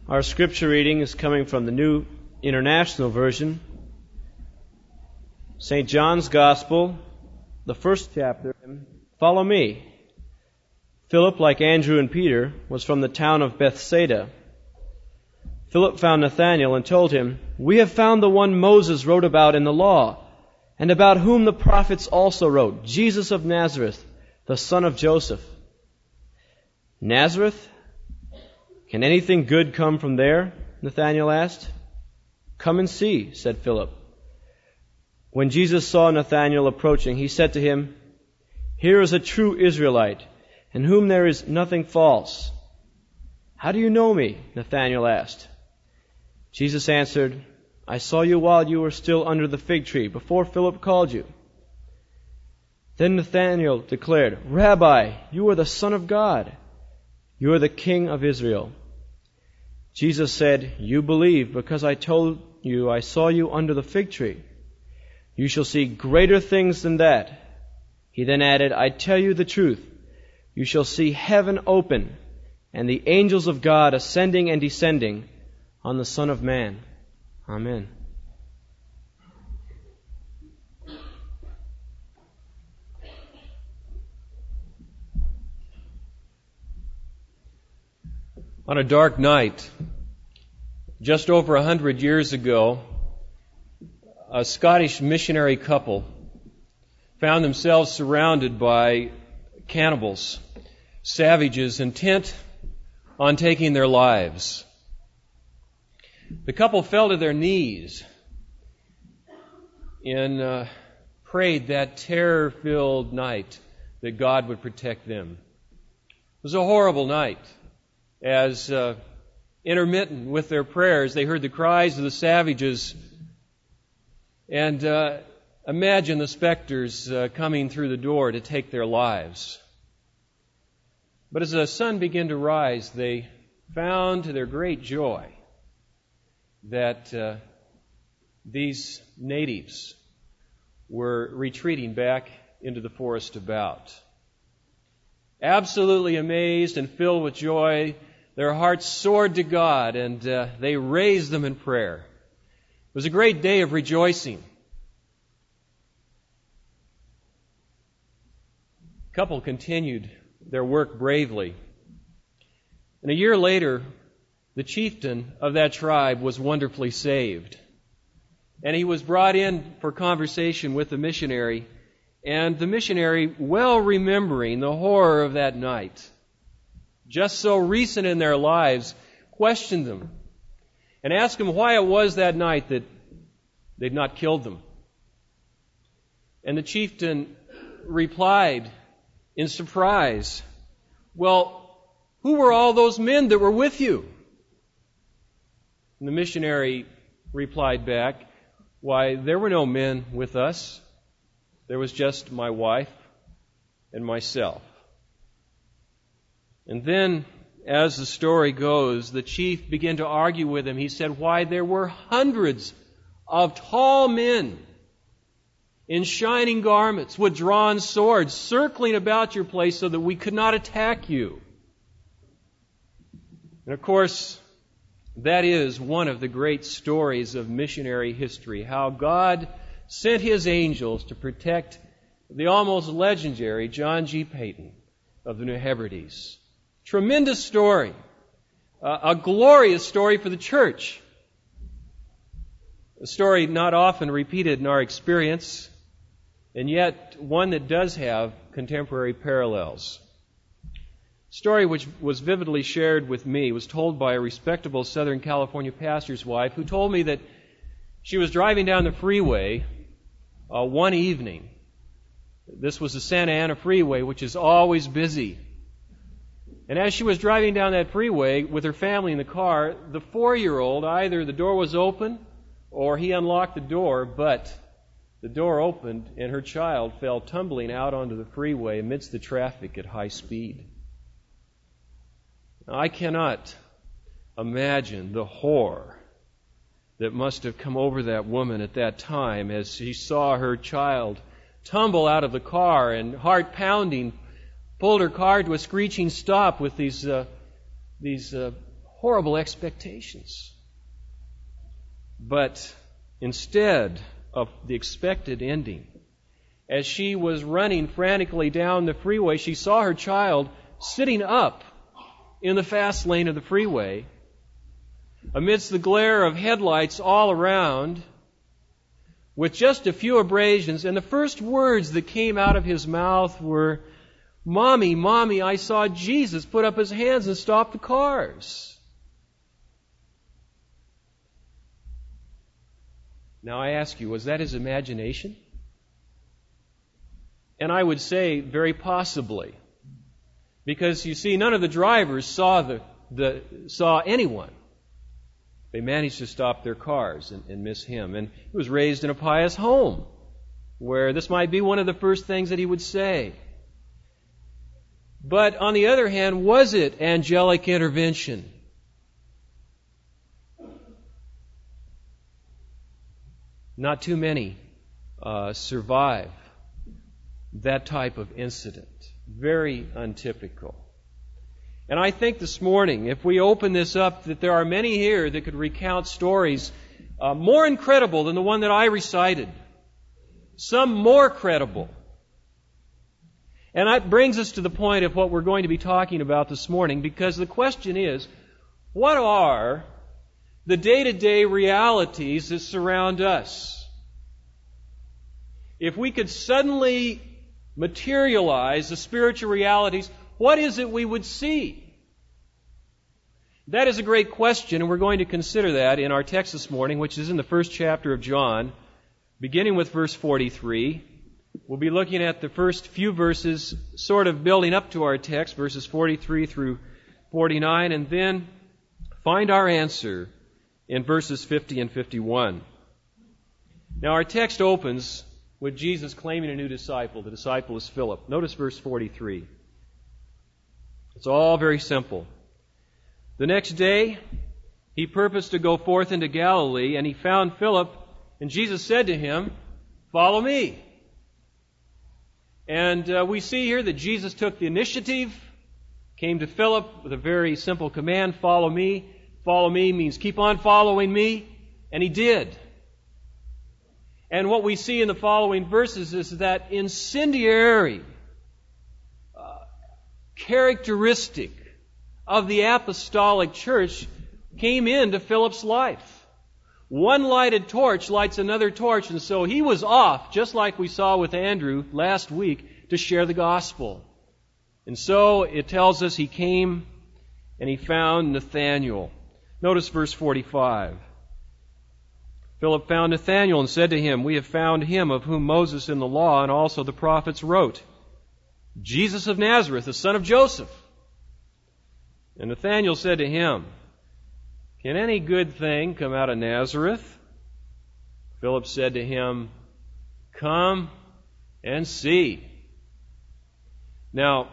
Our scripture reading is coming from the New International Version. St. John's Gospel, the first chapter. Follow me. Philip, like Andrew and Peter, was from the town of Bethsaida. Philip found Nathanael and told him, "We have found the one Moses wrote about in the law, and about whom the prophets also wrote, Jesus of Nazareth, the son of Joseph." "Nazareth? Can anything good come from there?" Nathanael asked. "Come and see," said Philip. When Jesus saw Nathanael approaching, he said to him, "Here is a true Israelite, in whom there is nothing false." "How do you know me?" Nathanael asked. Jesus answered, "I saw you while you were still under the fig tree, before Philip called you." Then Nathanael declared, "Rabbi, you are the Son of God. You are the King of Israel." Jesus said, "You believe because I told you I saw you under the fig tree. You shall see greater things than that." He then added, "I tell you the truth. You shall see heaven open and the angels of God ascending and descending on the Son of Man." Amen. On a dark night, just over 100 years ago, a Scottish missionary couple found themselves surrounded by cannibals, savages intent on taking their lives. The couple fell to their knees and prayed that terror-filled night that God would protect them. It was a horrible night. As intermittent with their prayers, they heard the cries of the savages and imagine the specters coming through the door to take their lives. But as the sun began to rise, they found to their great joy that these natives were retreating back into the forest about. Absolutely amazed and filled with joy, their hearts soared to God, and they raised them in prayer. It was a great day of rejoicing. The couple continued their work bravely. And a year later, the chieftain of that tribe was wonderfully saved. And he was brought in for conversation with the missionary, and the missionary, well remembering the horror of that night, just so recent in their lives, questioned them and asked them why it was that night that they'd not killed them. And the chieftain replied in surprise, "Well, who were all those men that were with you?" And the missionary replied back, "Why, there were no men with us. There was just my wife and myself." And then, as the story goes, the chief began to argue with him. He said, "Why, there were hundreds of tall men in shining garments with drawn swords circling about your place so that we could not attack you." And of course, that is one of the great stories of missionary history, how God sent His angels to protect the almost legendary John G. Paton of the New Hebrides. Tremendous story, a glorious story for the church. A story not often repeated in our experience, and yet one that does have contemporary parallels. A story which was vividly shared with me was told by a respectable Southern California pastor's wife who told me that she was driving down the freeway one evening. This was the Santa Ana Freeway, which is always busy. And as she was driving down that freeway with her family in the car, the 4-year-old, either the door was open or he unlocked the door, but the door opened and her child fell tumbling out onto the freeway amidst the traffic at high speed. Now, I cannot imagine the horror that must have come over that woman at that time as she saw her child tumble out of the car and, heart pounding, pulled her car to a screeching stop with these horrible expectations. But instead of the expected ending, as she was running frantically down the freeway, she saw her child sitting up in the fast lane of the freeway, amidst the glare of headlights all around, with just a few abrasions, and the first words that came out of his mouth were, "Mommy, Mommy, I saw Jesus put up his hands and stop the cars." Now I ask you, was that his imagination? And I would say very possibly. Because you see, none of the drivers saw saw anyone. They managed to stop their cars and miss him. And he was raised in a pious home, where this might be one of the first things that he would say. But on the other hand, was it angelic intervention? Not too many survive that type of incident. Very untypical. And I think this morning, if we open this up, that there are many here that could recount stories more incredible than the one that I recited. Some more credible. And that brings us to the point of what we're going to be talking about this morning, because the question is, what are the day-to-day realities that surround us? If we could suddenly materialize the spiritual realities, what is it we would see? That is a great question, and we're going to consider that in our text this morning, which is in the first chapter of John, beginning with verse 43. We'll be looking at the first few verses, sort of building up to our text, verses 43 through 49, and then find our answer in verses 50 and 51. Now, our text opens with Jesus claiming a new disciple. The disciple is Philip. Notice verse 43. It's all very simple. The next day, he purposed to go forth into Galilee, and he found Philip, and Jesus said to him, "Follow me." And we see here that Jesus took the initiative, came to Philip with a very simple command, "Follow me." Follow me means keep on following me, and he did. And what we see in the following verses is that incendiary characteristic of the apostolic church came into Philip's life. One lighted torch lights another torch, and so he was off, just like we saw with Andrew last week, to share the gospel. And so it tells us he came and he found Nathanael. Notice verse 45. Philip found Nathanael and said to him, "We have found him of whom Moses in the law and also the prophets wrote, Jesus of Nazareth, the son of Joseph." And Nathanael said to him, "Can any good thing come out of Nazareth?" Philip said to him, "Come and see." Now,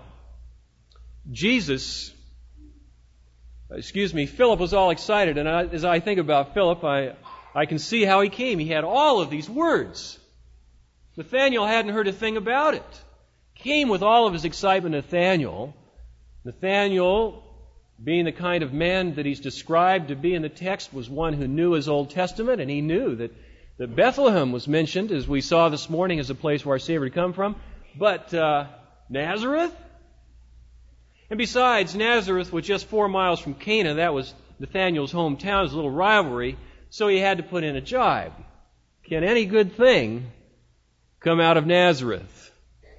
Philip was all excited, and as I think about Philip, I can see how he came. He had all of these words. Nathanael hadn't heard a thing about it. Came with all of his excitement, Nathanael, being the kind of man that he's described to be in the text, was one who knew his Old Testament, and he knew that Bethlehem was mentioned, as we saw this morning, as a place where our Savior had come from. But Nazareth? And besides, Nazareth was just 4 miles from Cana. That was Nathanael's hometown. It was a little rivalry, so he had to put in a jibe. Can any good thing come out of Nazareth?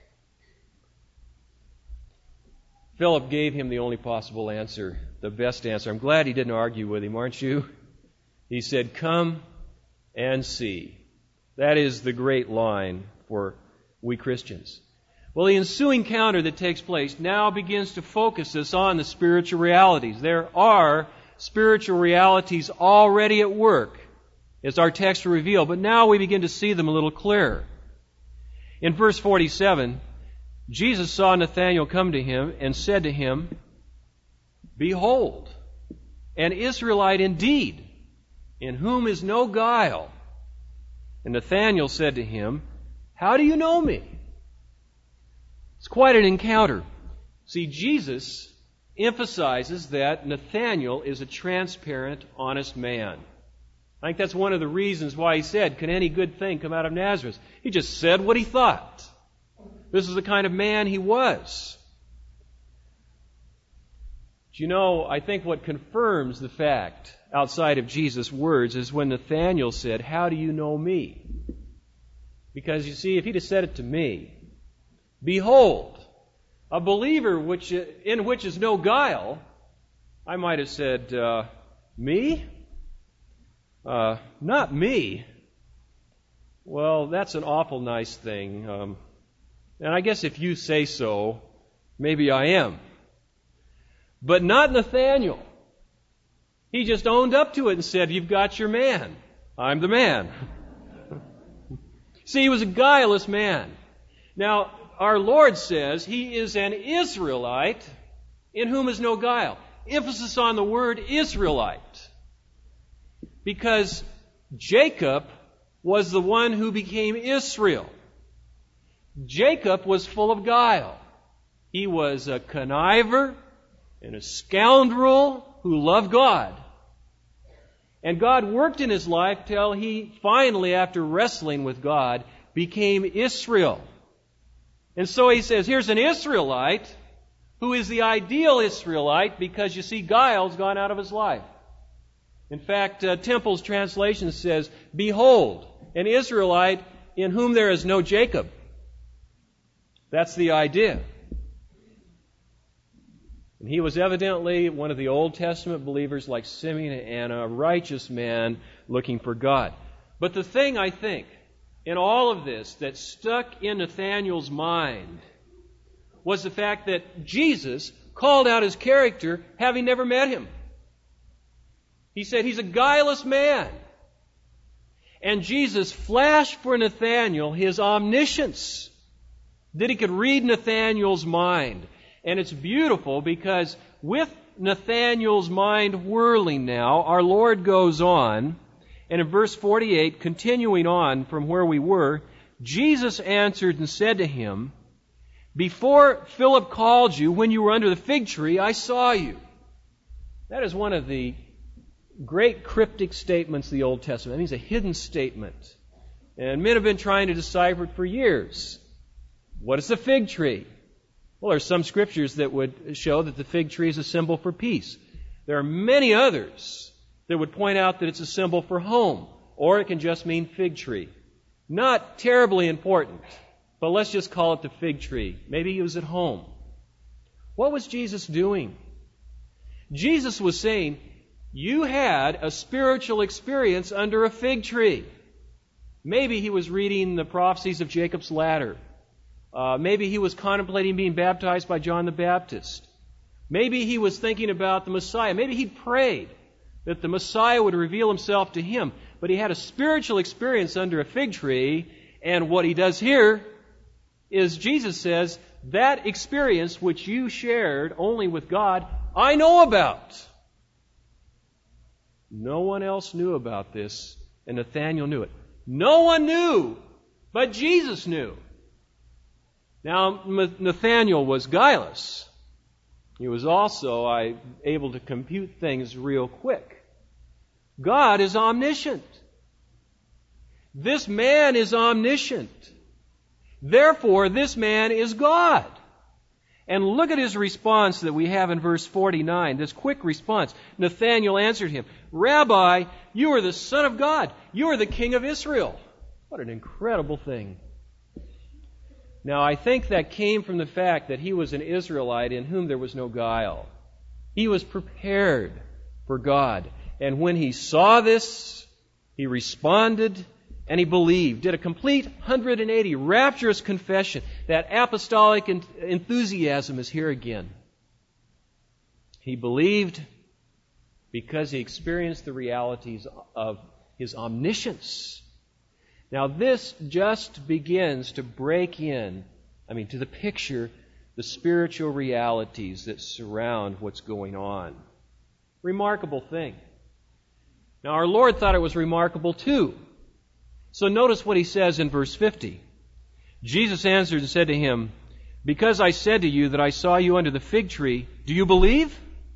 Philip gave him the only possible answer, the best answer. I'm glad he didn't argue with him, aren't you? He said, "Come and see." That is the great line for we Christians. Well, the ensuing encounter that takes place now begins to focus us on the spiritual realities. There are spiritual realities already at work, as our text will reveal, but now we begin to see them a little clearer. In verse 47, Jesus saw Nathanael come to him and said to him, "Behold, an Israelite indeed, in whom is no guile." And Nathanael said to him, "How do you know me?" It's quite an encounter. See, Jesus emphasizes that Nathanael is a transparent, honest man. I think that's one of the reasons why he said, "Can any good thing come out of Nazareth?" He just said what he thought. This is the kind of man he was. Do you know, I think what confirms the fact outside of Jesus' words is when Nathanael said, "How do you know me?" Because you see, if he'd have said it to me, "Behold, a believer in which is no guile," I might have said, "Me? Not me. Well, that's an awful nice thing. And I guess if you say so, maybe I am." But not Nathanael. He just owned up to it and said, "You've got your man. I'm the man." See, he was a guileless man. Now, our Lord says he is an Israelite in whom is no guile. Emphasis on the word Israelite. Because Jacob was the one who became Israel. Jacob was full of guile. He was a conniver and a scoundrel who loved God. And God worked in his life till he finally, after wrestling with God, became Israel. And so he says, here's an Israelite who is the ideal Israelite because, you see, guile's gone out of his life. In fact, Temple's translation says, "Behold, an Israelite in whom there is no Jacob." That's the idea. And he was evidently one of the Old Testament believers like Simeon and Anna, a righteous man looking for God. But the thing, I think, in all of this that stuck in Nathanael's mind was the fact that Jesus called out his character having never met him. He said he's a guileless man. And Jesus flashed for Nathanael his omniscience, that he could read Nathanael's mind. And it's beautiful because with Nathanael's mind whirling now, our Lord goes on, and in verse 48, continuing on from where we were, Jesus answered and said to him, "Before Philip called you, when you were under the fig tree, I saw you." That is one of the great cryptic statements of the Old Testament. That means a hidden statement. And men have been trying to decipher it for years. What is the fig tree? Well, there are some scriptures that would show that the fig tree is a symbol for peace. There are many others that would point out that it's a symbol for home, or it can just mean fig tree. Not terribly important, but let's just call it the fig tree. Maybe he was at home. What was Jesus doing? Jesus was saying, you had a spiritual experience under a fig tree. Maybe he was reading the prophecies of Jacob's ladder. Maybe he was contemplating being baptized by John the Baptist. Maybe he was thinking about the Messiah. Maybe he prayed that the Messiah would reveal himself to him. But he had a spiritual experience under a fig tree, and what he does here is Jesus says, that experience which you shared only with God, I know about. No one else knew about this, and Nathanael knew it. No one knew, but Jesus knew. Now, Nathanael was guileless. He was also able to compute things real quick. God is omniscient. This man is omniscient. Therefore, this man is God. And look at his response that we have in verse 49, this quick response. Nathanael answered him, "Rabbi, you are the Son of God. You are the King of Israel." What an incredible thing. Now, I think that came from the fact that he was an Israelite in whom there was no guile. He was prepared for God. And when he saw this, he responded and he believed, did a complete 180 rapturous confession. That apostolic enthusiasm is here again. He believed because he experienced the realities of his omniscience. Now this just begins to break to the picture, the spiritual realities that surround what's going on. Remarkable thing. Now our Lord thought it was remarkable too. So notice what he says in verse 50. Jesus answered and said to him, Because I said to you that I saw you under the fig tree, do you believe?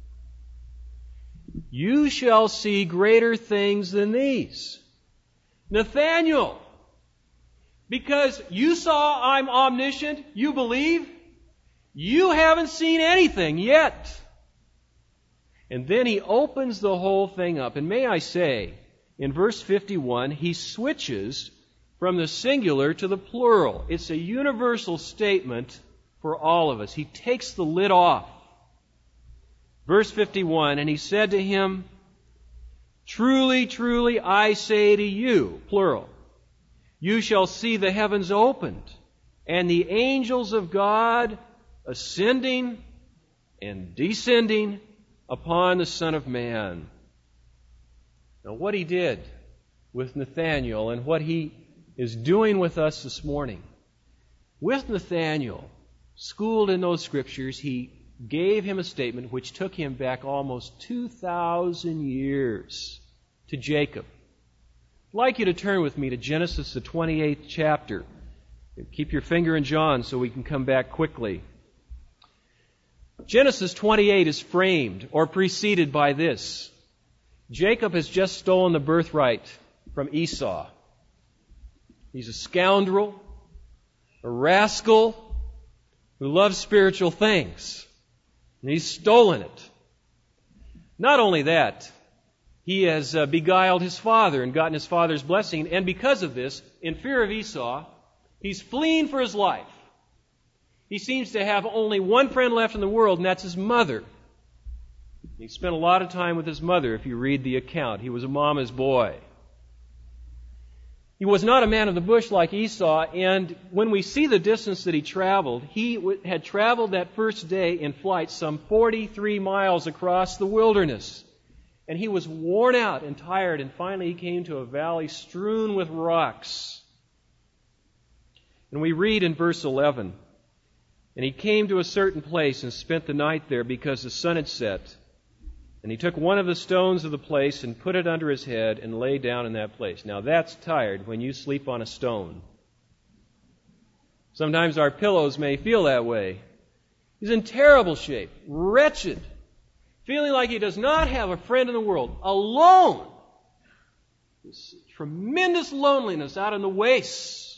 You shall see greater things than these. Nathanael, because you saw I'm omniscient, you believe? You haven't seen anything yet. And then he opens the whole thing up. And may I say, in verse 51, he switches from the singular to the plural. It's a universal statement for all of us. He takes the lid off. Verse 51, and he said to him, truly, truly, I say to you, plural, you shall see the heavens opened, and the angels of God ascending and descending upon the Son of Man. Now, what he did with Nathanael and what he is doing with us this morning, with Nathanael, schooled in those scriptures, he gave him a statement which took him back almost 2,000 years to Jacob. I'd like you to turn with me to Genesis, the 28th chapter. Keep your finger in John so we can come back quickly. Genesis 28 is framed or preceded by this. Jacob has just stolen the birthright from Esau. He's a scoundrel, a rascal who loves spiritual things. And he's stolen it. Not only that, he has beguiled his father and gotten his father's blessing. And because of this, in fear of Esau, he's fleeing for his life. He seems to have only one friend left in the world, and that's his mother. He spent a lot of time with his mother, if you read the account. He was a mama's boy. He was not a man of the bush like Esau, and when we see the distance that he traveled, he had traveled that first day in flight some 43 miles across the wilderness. And he was worn out and tired, and finally he came to a valley strewn with rocks. And we read in verse 11, and he came to a certain place and spent the night there because the sun had set. And he took one of the stones of the place and put it under his head and lay down in that place. Now that's tired when you sleep on a stone. Sometimes our pillows may feel that way. He's in terrible shape, wretched, feeling like he does not have a friend in the world, alone. This tremendous loneliness out in the wastes.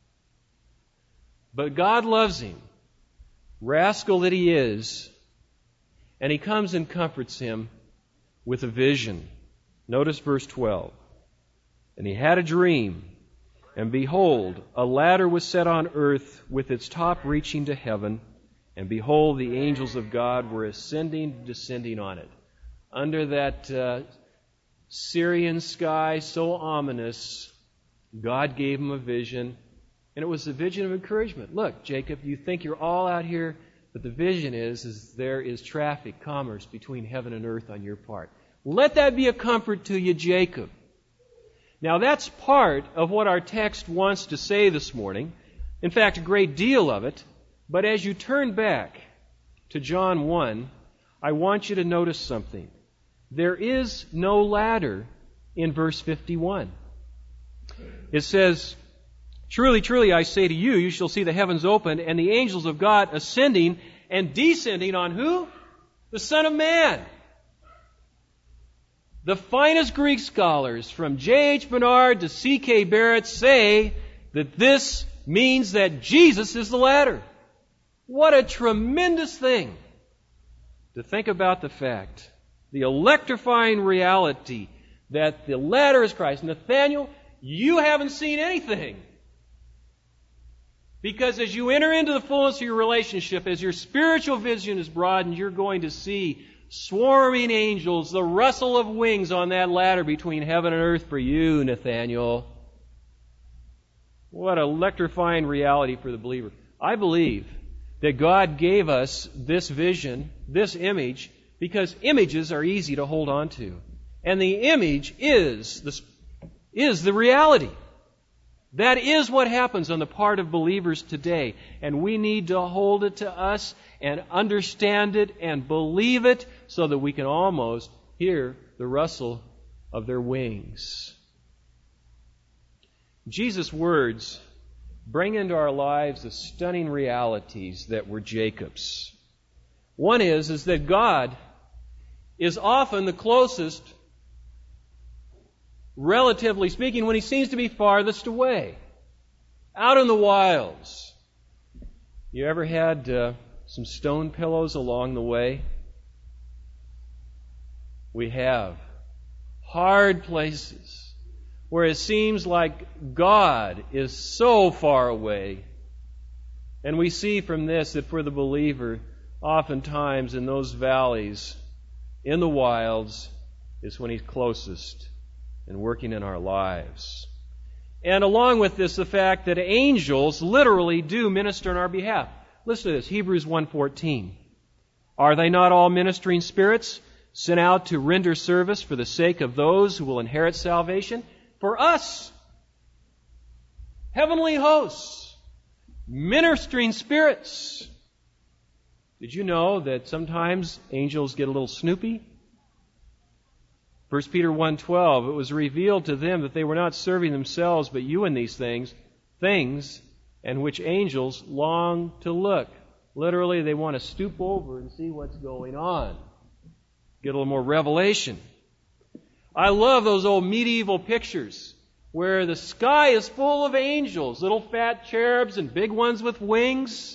But God loves him, rascal that he is. And he comes and comforts him with a vision. Notice verse 12. And he had a dream, and behold, a ladder was set on earth with its top reaching to heaven, and behold, the angels of God were ascending, descending on it. Under that Syrian sky so ominous, God gave him a vision, and it was a vision of encouragement. Look, Jacob, you think you're all out here, but the vision is there is traffic, commerce between heaven and earth on your part. Let that be a comfort to you, Jacob. Now that's part of what our text wants to say this morning. In fact, a great deal of it. But as you turn back to John 1, I want you to notice something. There is no ladder in verse 51. It says, truly, truly, I say to you, you shall see the heavens opened and the angels of God ascending and descending on who? The Son of Man. The finest Greek scholars, from J.H. Bernard to C.K. Barrett, say that this means that Jesus is the ladder. What a tremendous thing to think about the fact, the electrifying reality that the ladder is Christ. Nathanael, you haven't seen anything. Because as you enter into the fullness of your relationship, as your spiritual vision is broadened, you're going to see swarming angels, the rustle of wings on that ladder between heaven and earth for you, Nathanael. What electrifying reality for the believer. I believe that God gave us this vision, this image, because images are easy to hold on to. And the image is the reality. That is what happens on the part of believers today. And we need to hold it to us and understand it and believe it so that we can almost hear the rustle of their wings. Jesus' words bring into our lives the stunning realities that were Jacob's. One is that God is often the closest, relatively speaking, when He seems to be farthest away, out in the wilds. You ever had some stone pillows along the way? We have. Hard places where it seems like God is so far away. And we see from this that for the believer, oftentimes in those valleys, in the wilds, is when He's closest and working in our lives. And along with this, the fact that angels literally do minister on our behalf. Listen to this, Hebrews 1:14. Are they not all ministering spirits sent out to render service for the sake of those who will inherit salvation? For us, heavenly hosts, ministering spirits. Did you know that sometimes angels get a little snoopy? 1 Peter 1:12, it was revealed to them that they were not serving themselves but you in these things and which angels long to look. Literally, they want to stoop over and see what's going on. Get a little more revelation. I love those old medieval pictures where the sky is full of angels, little fat cherubs and big ones with wings.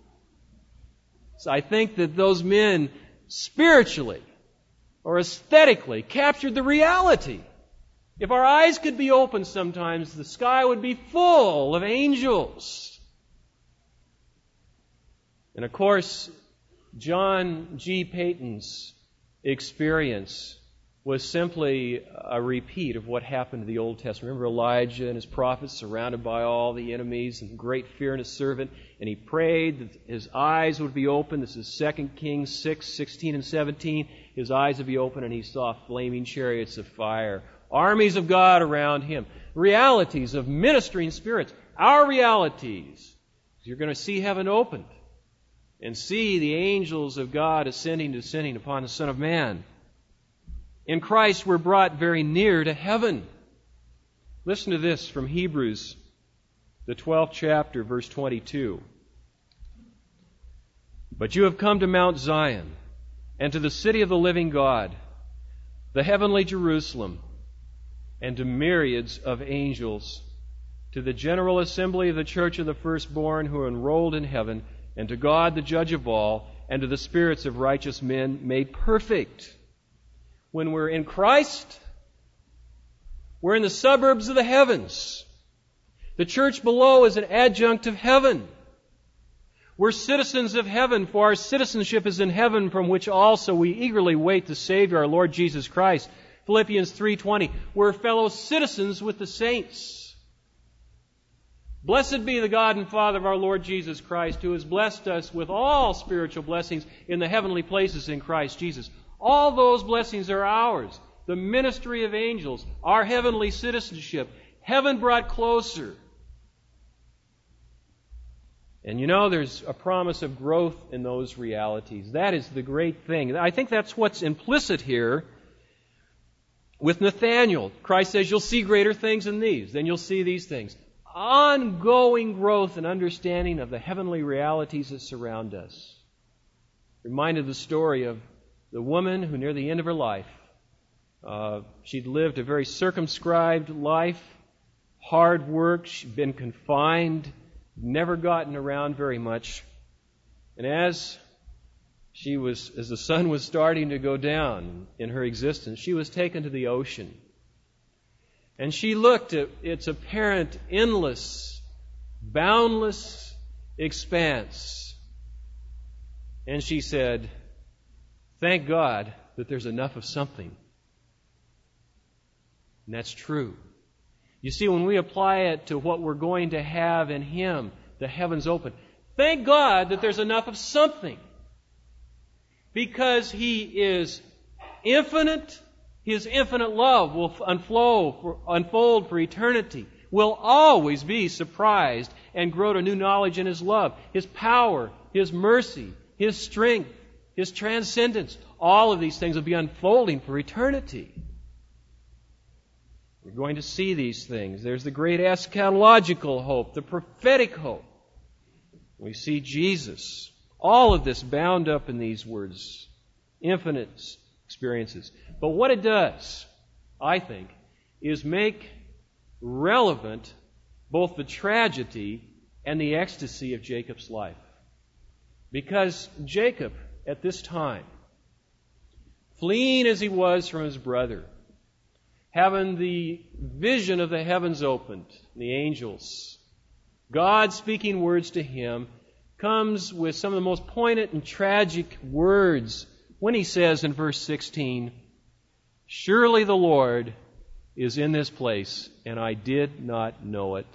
So I think that those men spiritually or aesthetically captured the reality. If our eyes could be opened sometimes, the sky would be full of angels. And of course, John G. Paton's experience was simply a repeat of what happened to the Old Testament. Remember Elijah and his prophets surrounded by all the enemies and great fear in his servant, and he prayed that his eyes would be open. This is 2 Kings 6:16 and 17. His eyes would be open and he saw flaming chariots of fire, armies of God around him. Realities of ministering spirits. Our realities. You're going to see heaven opened and see the angels of God descending upon the Son of Man. In Christ we're brought very near to heaven. Listen to this from Hebrews, the 12th chapter, verse 22. But you have come to Mount Zion, and to the city of the living God, the heavenly Jerusalem, and to myriads of angels, to the general assembly of the church of the firstborn who are enrolled in heaven, and to God the judge of all, and to the spirits of righteous men made perfect. When we're in Christ, we're in the suburbs of the heavens. The church below is an adjunct of heaven. We're citizens of heaven, for our citizenship is in heaven, from which also we eagerly wait the Savior, our Lord Jesus Christ. Philippians 3:20, we're fellow citizens with the saints. Blessed be the God and Father of our Lord Jesus Christ, who has blessed us with all spiritual blessings in the heavenly places in Christ Jesus. All those blessings are ours. The ministry of angels, our heavenly citizenship, heaven brought closer. And you know, there's a promise of growth in those realities. That is the great thing. I think that's what's implicit here with Nathanael. Christ says, you'll see greater things than these. Then you'll see these things. Ongoing growth and understanding of the heavenly realities that surround us. Reminded the story of the woman who, near the end of her life, she'd lived a very circumscribed life, hard work, she'd been confined, never gotten around very much. And as the sun was starting to go down in her existence, she was taken to the ocean. And she looked at its apparent endless, boundless expanse. And she said, thank God that there's enough of something. And that's true. You see, when we apply it to what we're going to have in Him, the heavens open, thank God that there's enough of something. Because He is infinite, His infinite love will unfold for eternity. We'll always be surprised and grow to new knowledge in His love, His power, His mercy, His strength, His transcendence. All of these things will be unfolding for eternity. You're going to see these things. There's the great eschatological hope, the prophetic hope. We see Jesus. All of this bound up in these words. Infinite experiences. But what it does, I think, is make relevant both the tragedy and the ecstasy of Jacob's life. Because Jacob, at this time, fleeing as he was from his brother, having the vision of the heavens opened, the angels, God speaking words to him, comes with some of the most poignant and tragic words when he says in verse 16, "Surely the Lord is in this place, and I did not know it."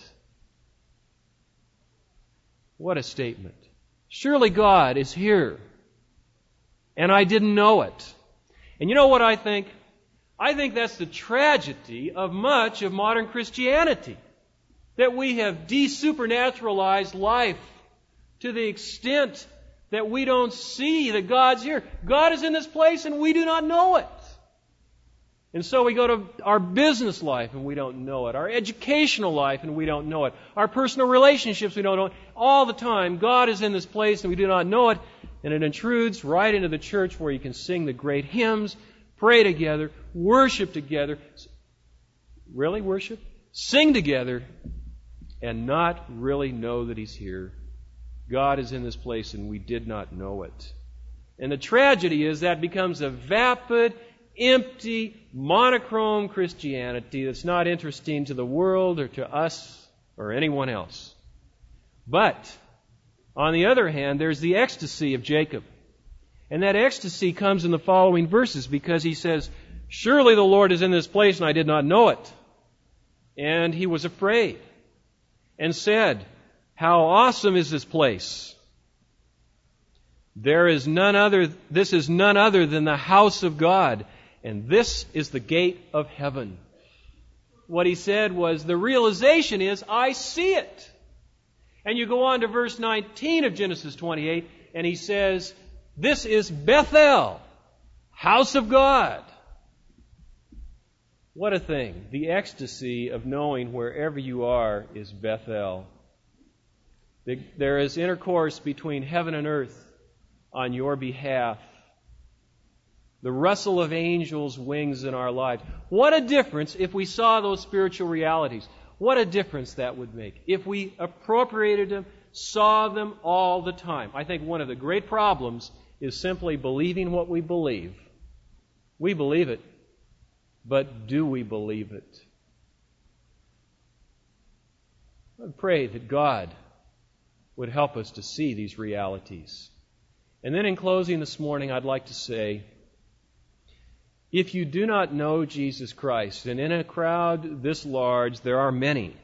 What a statement. Surely God is here, and I didn't know it. And you know what I think? I think that's the tragedy of much of modern Christianity. That we have desupernaturalized life to the extent that we don't see that God's here. God is in this place and we do not know it. And so we go to our business life and we don't know it. Our educational life and we don't know it. Our personal relationships, we don't know it. All the time, God is in this place and we do not know it. And it intrudes right into the church where you can sing the great hymns, pray together, worship together. Really worship? Sing together and not really know that He's here. God is in this place and we did not know it. And the tragedy is that becomes a vapid, empty, monochrome Christianity that's not interesting to the world or to us or anyone else. But, on the other hand, there's the ecstasy of Jacob. And that ecstasy comes in the following verses because he says, "Surely the Lord is in this place and I did not know it." And he was afraid and said, "How awesome is this place? This is none other than the house of God, and this is the gate of heaven." What he said was, the realization is, I see it. And you go on to verse 19 of Genesis 28, and he says, "This is Bethel, house of God." What a thing. The ecstasy of knowing wherever you are is Bethel. There is intercourse between heaven and earth on your behalf. The rustle of angels' wings in our lives. What a difference if we saw those spiritual realities. What a difference that would make if we appropriated them, saw them all the time. I think one of the great problems is simply believing what we believe. We believe it, but do we believe it? I pray that God would help us to see these realities. And then in closing this morning, I'd like to say, if you do not know Jesus Christ, and in a crowd this large there are many,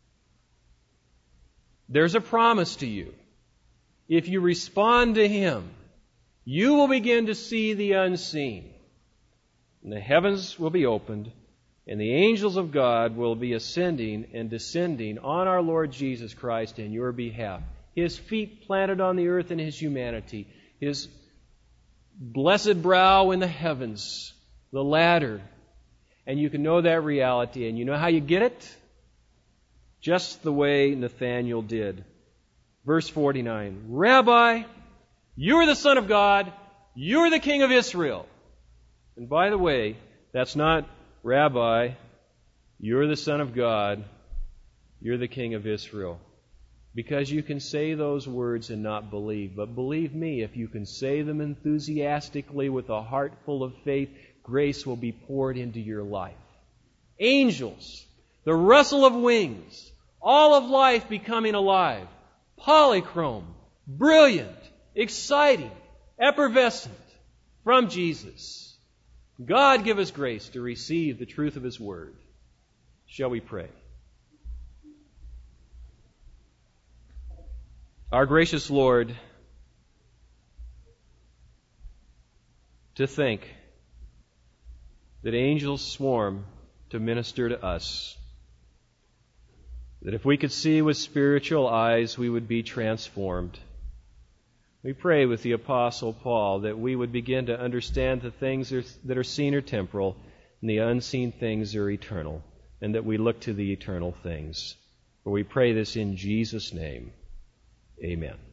there's a promise to you. If you respond to Him, you will begin to see the unseen. And the heavens will be opened, and the angels of God will be ascending and descending on our Lord Jesus Christ in your behalf. His feet planted on the earth in His humanity, His blessed brow in the heavens, the ladder. And you can know that reality. And you know how you get it? Just the way Nathanael did. Verse 49, "Rabbi, you're the Son of God. You're the King of Israel." And by the way, that's not, "Rabbi, you're the Son of God. You're the King of Israel." Because you can say those words and not believe. But believe me, if you can say them enthusiastically with a heart full of faith, grace will be poured into your life. Angels, the rustle of wings, all of life becoming alive, polychrome, brilliant, exciting, effervescent from Jesus. God give us grace to receive the truth of His Word. Shall we pray? Our gracious Lord, to think that angels swarm to minister to us, that if we could see with spiritual eyes, we would be transformed. We pray with the Apostle Paul that we would begin to understand the things that are seen are temporal and the unseen things are eternal. and that we look to the eternal things. For we pray this in Jesus' name. Amen.